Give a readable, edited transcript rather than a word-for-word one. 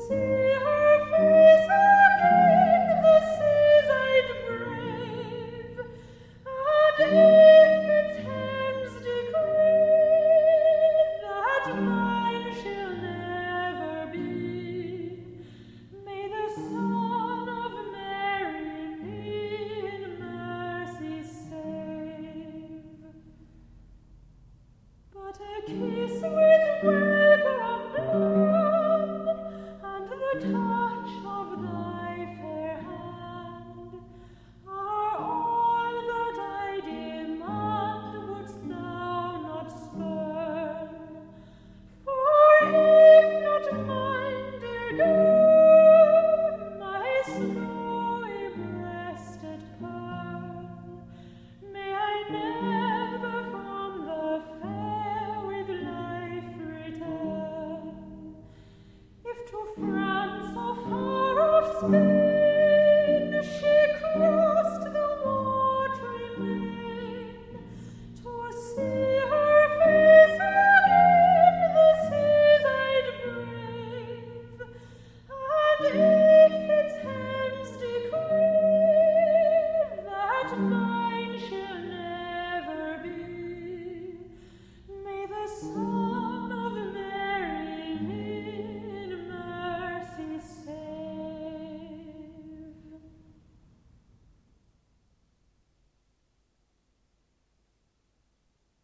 see her face again, the seas I'd brave, and if its hands decree that mine she'll never be, may the Son of Mary me in mercy save. But a kiss with welcome done, and the touch of thy fair hand, are all that I demand. Wouldst thou not spurn? For if not mine, dear girl, my snowy-breasted pearl, may I never from the fair with life return. If to France or far off Spain she crossed the watery main, to see her face again, the seas I'd brave, and